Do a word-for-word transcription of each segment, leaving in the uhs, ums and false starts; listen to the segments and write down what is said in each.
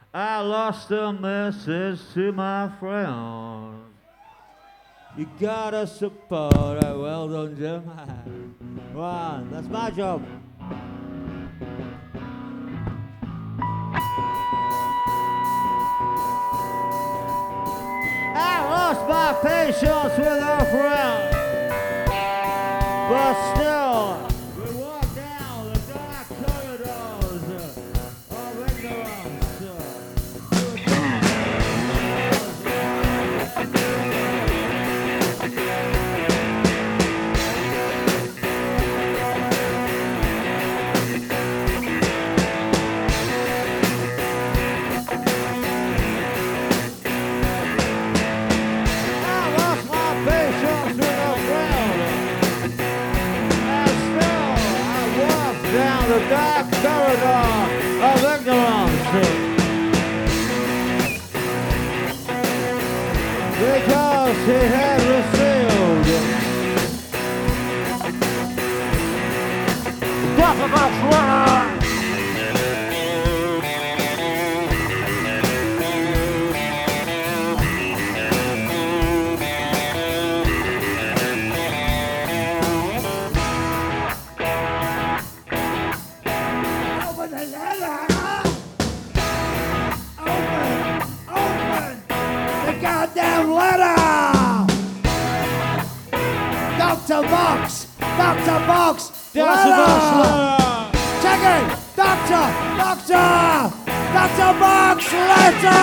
I lost a message to my friend. You gotta support it. Well done, Jim. One, that's my job. I lost my patience with a friend, but still, we walk down the dark corridors of ignorance. The dark corridor of ignorance, because he had received death of a friend. Goddamn letter! Doctor Box! Doctor Box! Doctor Box letter! Check it! Doctor! Doctor! Doctor Box letter!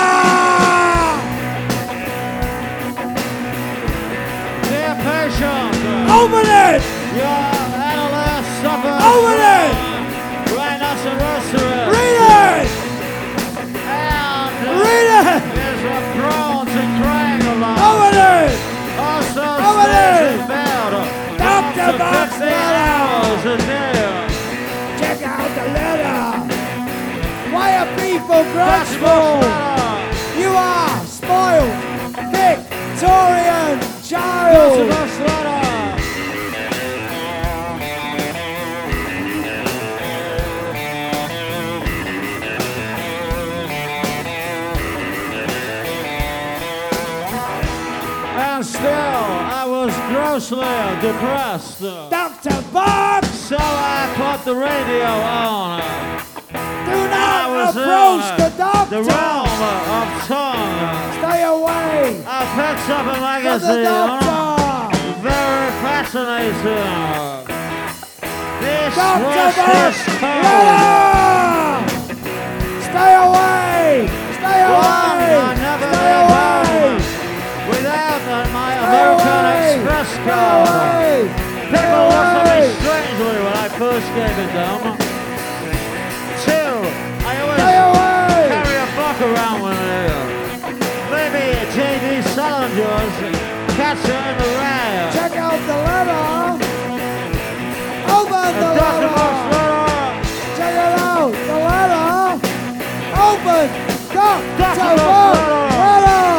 Dear patient! Open it! Your analyst suffers Open it! rhinoceros. Read it! And Read it! is a prone to crying along. Open it! Also Open stays it! in bed Doctor up to Box fifty letter! hours a day. Check out the letter! Why are people That's grudgeful? letter. You are spoiled, Victorian That's child! the best letter. And still, I was grossly depressed. Doctor Box! So I put the radio on. Do not I was approach in the doctor! the realm of tongue. Stay away I picked up a from the magazine. doctor! Very fascinating. This Doctor was Box! his tone. Letter! Stay away! Stay One away! I never Stay made away! home without uh, my Stay American away! Express Stay card. away! Stay People looked at me away! strangely when I first gave it them. Two, I always Stay away! carry a book around with me. Maybe J D Salinger's Catcher in the Rye. Check out the letter! Open the Doctor Box letter! letter. Check it out! The letter! Open! Doctor Doctor Box Box letter! letter!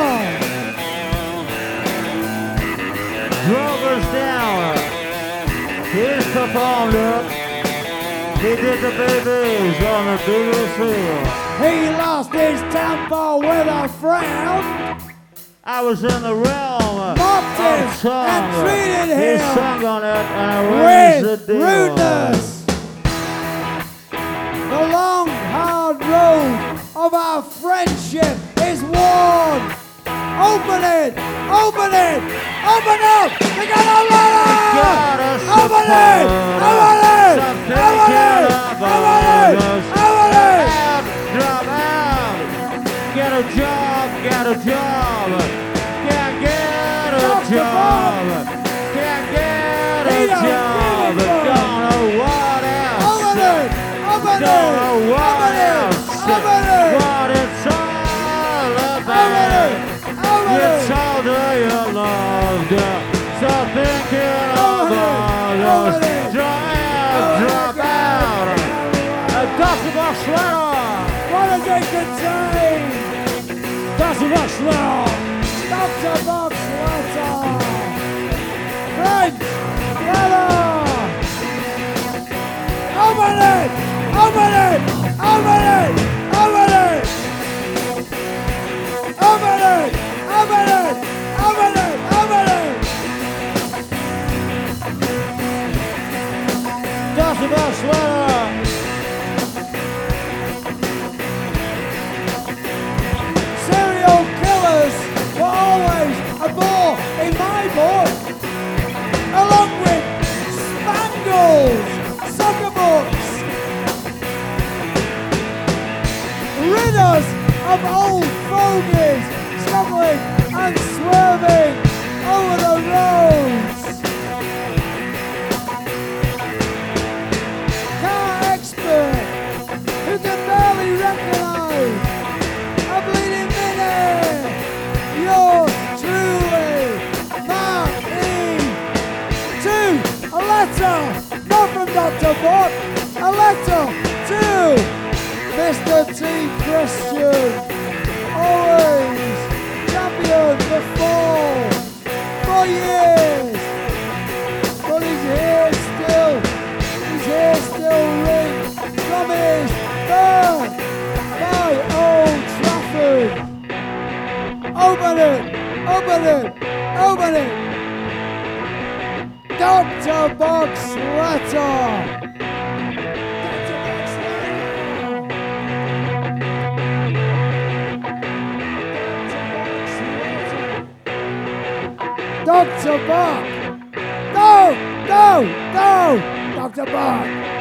Drove us down. He's performed it. He did the babies on the B B C. He lost his temper with a frown, I was in the realm mocked him, of song. and treated He him sung on it and I raised with the deal. rudeness. The long, hard road of our friendship is worn. Open it! Open it! Open up! We got a letter! Gotta Open it! Open it! Something Open it! can Open it! Open it! Out, drop out. Get a job, get a job. Can't get a Doctor job. Can't get a He don't job. give a fuck. Don't know what else. Open it! Open Don't it! know what Open it! else. Open it! What it's all Open about. it! Open You it! told her you loved her. So thinking Open it! about Open us. it! Drop out, drop out. A Doctor Box letter. What does it contain? Doctor Box letter. Doctor Box letter! French letter! Open it! Open it! Open it! Open it! of old fogies scuffling and swerving over the roads. Car expert who can barely recognise a bleeding minute. Yours truly, Mark E. To a letter, not from Doctor Bot, a letter to Mister T. Christian, always champion the fall for years, but he's here still, he's here still ring from his birth by Old Trafford. Open it, open it, open it. Doctor Box letter. Doctor Buck! Go! Go! Go! Doctor Buck!